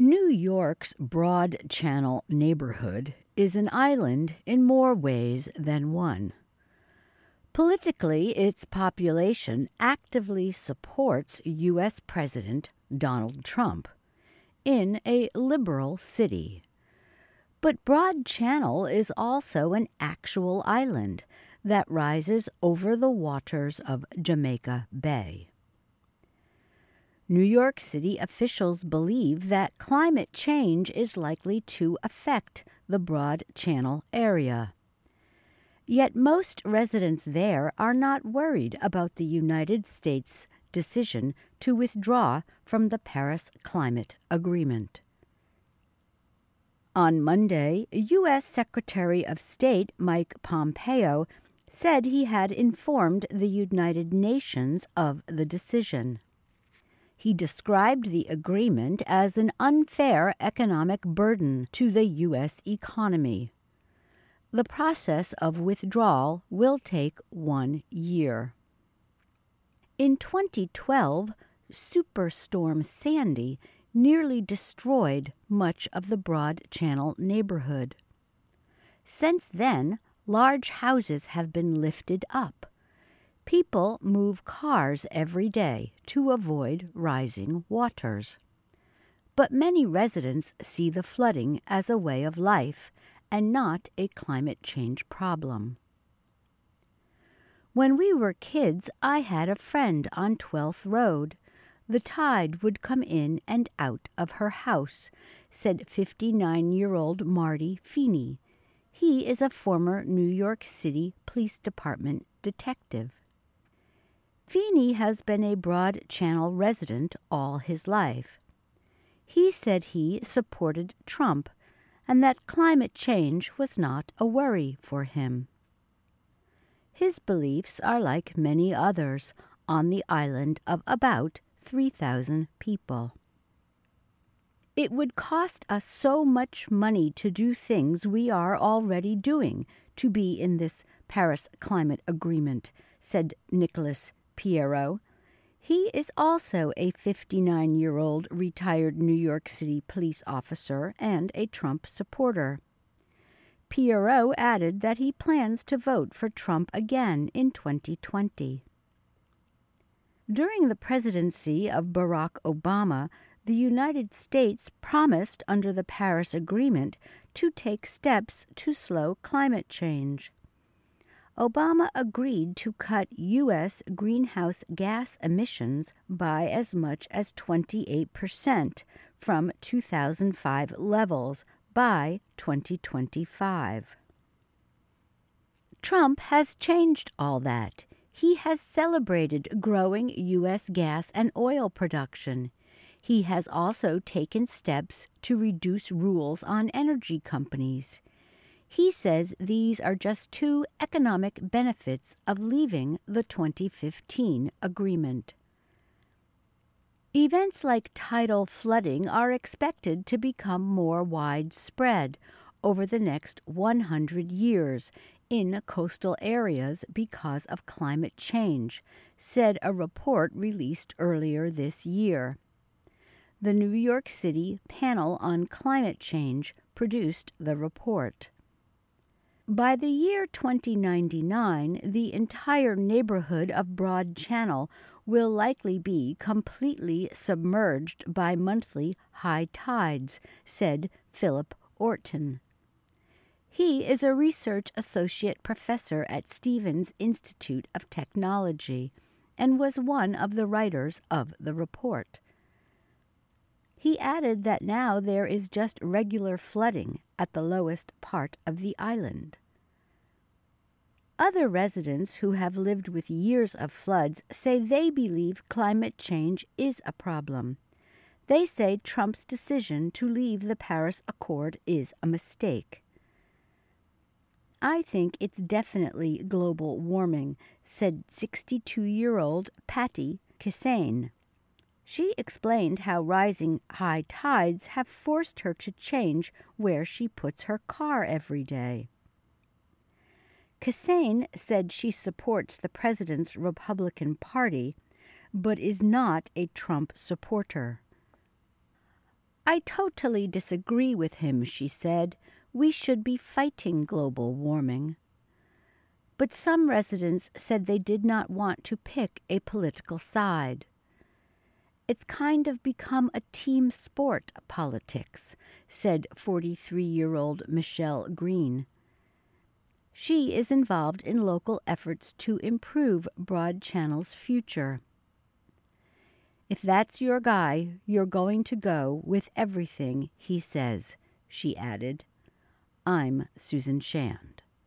New York's Broad Channel neighborhood is an island in more ways than one. Politically, its population actively supports U.S. President Donald Trump in a liberal city. But Broad Channel is also an actual island that rises over the waters of Jamaica Bay. New York City officials believe that climate change is likely to affect the Broad Channel area. Yet most residents there are not worried about the United States' decision to withdraw from the Paris Climate Agreement. On Monday, U.S. Secretary of State Mike Pompeo said he had informed the United Nations of the decision. He described the agreement as an unfair economic burden to the U.S. economy. The process of withdrawal will take 1 year. In 2012, Superstorm Sandy nearly destroyed much of the Broad Channel neighborhood. Since then, large houses have been lifted up. People move cars every day to avoid rising waters. But many residents see the flooding as a way of life and not a climate change problem. When we were kids, I had a friend on 12th Road. The tide would come in and out of her house, said 59-year-old Marty Feeney. He is a former New York City Police Department detective. Feeney has been a Broad Channel resident all his life. He said he supported Trump and that climate change was not a worry for him. His beliefs are like many others on the island of about 3,000 people. It would cost us so much money to do things we are already doing to be in this Paris Climate Agreement, said Nicholas Piero. He is also a 59-year-old retired New York City police officer and a Trump supporter. Piero added that he plans to vote for Trump again in 2020. During the presidency of Barack Obama, the United States promised under the Paris Agreement to take steps to slow climate change. Obama agreed to cut U.S. greenhouse gas emissions by as much as 28% from 2005 levels by 2025. Trump has changed all that. He has celebrated growing U.S. gas and oil production. He has also taken steps to reduce rules on energy companies. He says these are just two economic benefits of leaving the 2015 agreement. Events like tidal flooding are expected to become more widespread over the next 100 years in coastal areas because of climate change, said a report released earlier this year. The New York City Panel on Climate Change produced the report. By the year 2099, the entire neighborhood of Broad Channel will likely be completely submerged by monthly high tides, said Philip Orton. He is a research associate professor at Stevens Institute of Technology and was one of the writers of the report. He added that now there is just regular flooding at the lowest part of the island. Other residents who have lived with years of floods say they believe climate change is a problem. They say Trump's decision to leave the Paris Accord is a mistake. I think it's definitely global warming, said 62-year-old Patty Kissane. She explained how rising high tides have forced her to change where she puts her car every day. Kissane said she supports the president's Republican Party, but is not a Trump supporter. I totally disagree with him, she said. We should be fighting global warming. But some residents said they did not want to pick a political side. It's kind of become a team sport, politics, said 43-year-old Michelle Green. She is involved in local efforts to improve Broad Channel's future. If that's your guy, you're going to go with everything he says, she added. I'm Susan Shand.